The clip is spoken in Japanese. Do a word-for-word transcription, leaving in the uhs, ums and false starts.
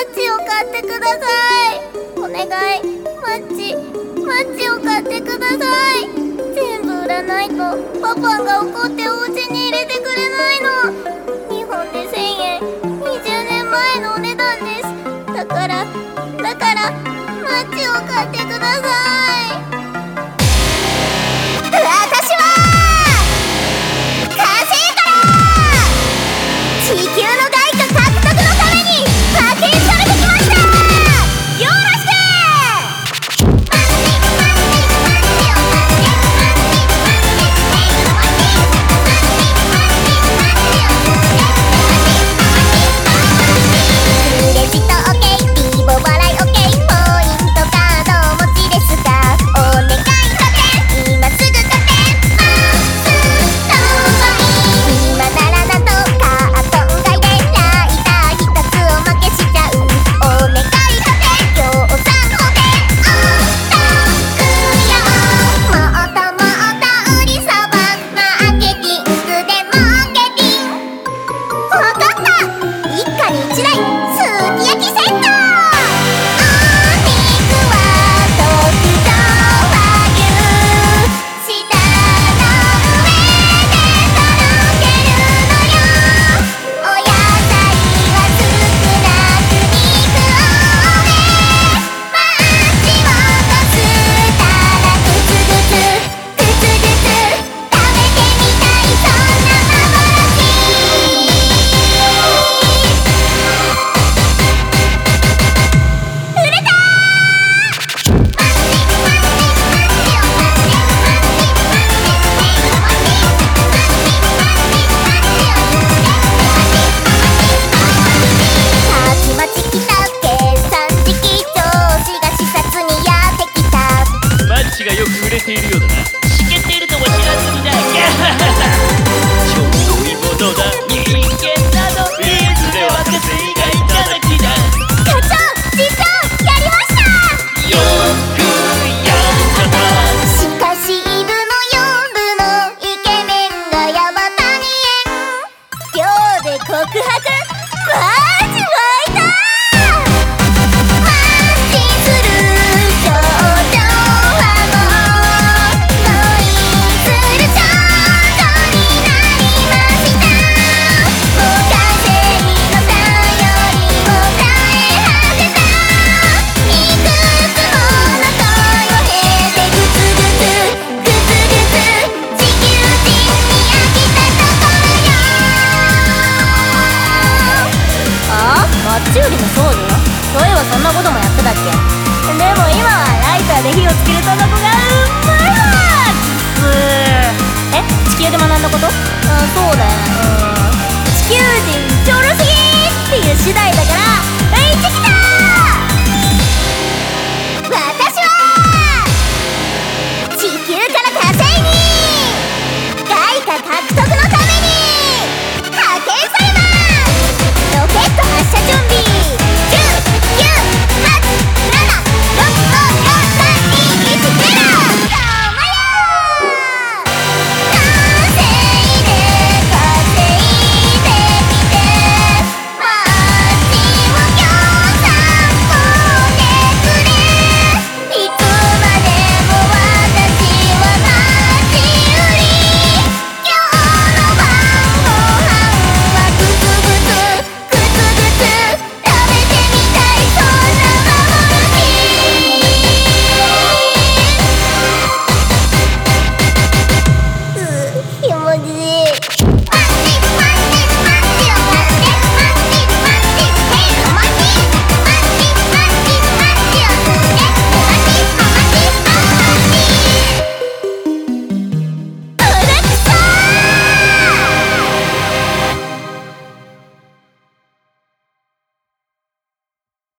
チを買ってください。お願い、マッチマッチを買ってください。全部売らないとパパが怒ってお家に入れてくれないの。にほんでせんえん、にじゅうねんまえのお値段です。だからだからマッチを買ってください。私は火星から地球の外貨獲得のために派遣されてきました。よろしく。クレジット OK、 リボ払い OK、 ポイントカードお持ちですか？お願い買って今すぐ買ってマストコイン。今ならなんとカートン買いでライターひとつおまけしちゃう。お願い買って協賛法でお得よ。もっともっと売りそばマーケティングでマーケティング。わかった、一家に一台すき焼きセット。お肉は特上和牛、舌の上でとろけるのよ。お野菜は少なく肉多め。マッチをこすったらグツグツグツグツ食べてみたい、そんな幻。売れたー。たちまち来た計算式上司が視察にやってきた。 マッチがよく売れているようだな。しけているとも知らずにだ。超良いものだ。人間などいずれは稼いがいただきだ。 課長、次長、やりました。 よくやったな。 しかしイブの夜のイケメンがヤバタニエン。秒で告白マジ湧いた。マッチする少女はもう恋する少女になりました。もう稼ぎの頼りを変え果てた。いくつもの恋を経てグツグツグツグツ地球人に飽きたところよ。あ？マッチ売りの少女？そういえばそんなこともやってたっけ？でも今はライターで火をつけるタバコがうまいわ。え？地球で学んだこと？うん、そうだよ。うん、地球人ちょろすぎーっていう次第だ